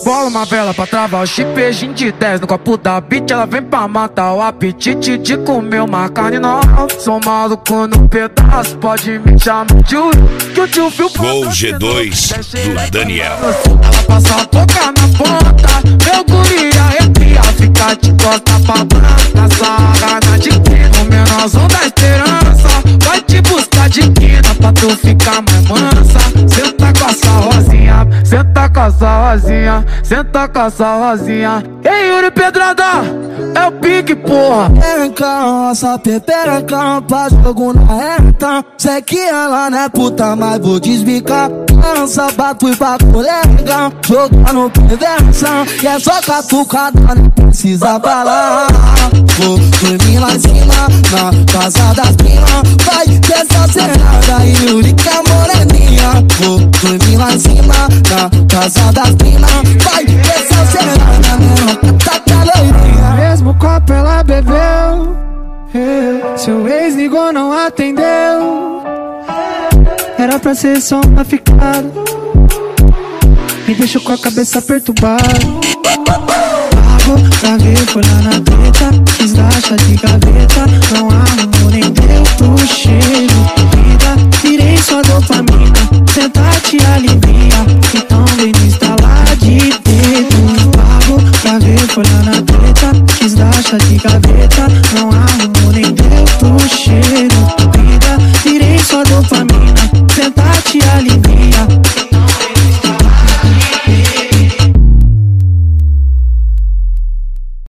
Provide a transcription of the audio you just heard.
Bola uma vela pra travar o chip, beijinho de 10 no copo da beat. Ela vem pra matar o apetite de comer uma carne nova. Sou maluco no pedaço, pode me chamar de Uru, que o tio viu. Gol G2 do Daniel. Ela passa a boca na ponta, meu guri arrepia, fica de costa pra branca, sarrada de quina, o menorzão da esperança vai te buscar de quina pra tu ficar mais mansa. Senta com essa rosinha, senta com essa rosinha, senta com essa rosinha. Ei, Yuri Pedrada, é o pique, porra. Nossa pepereca, pra jogo na reta. Sei que ela não é puta, mas vou desbicar. Lança bagulho pra colega, jogando conversa. E é só catucada, não precisa falar. Vou dormir lá em cima, na casa das primas. Vai dessa serrada e Yuri que é moreninha. Vou dormir lá em cima, na casa das primas. Vai dessa serrada, menor, tá caloirinha. Mesmo copo ela bebeu, seu ex ligou, não atendeu. Era pra ser só uma ficada, me deixou com a cabeça perturbada. Pago pra ver, foi lá na treta, quis dar chá de gaveta. Não arrumou nem deu pro cheiro.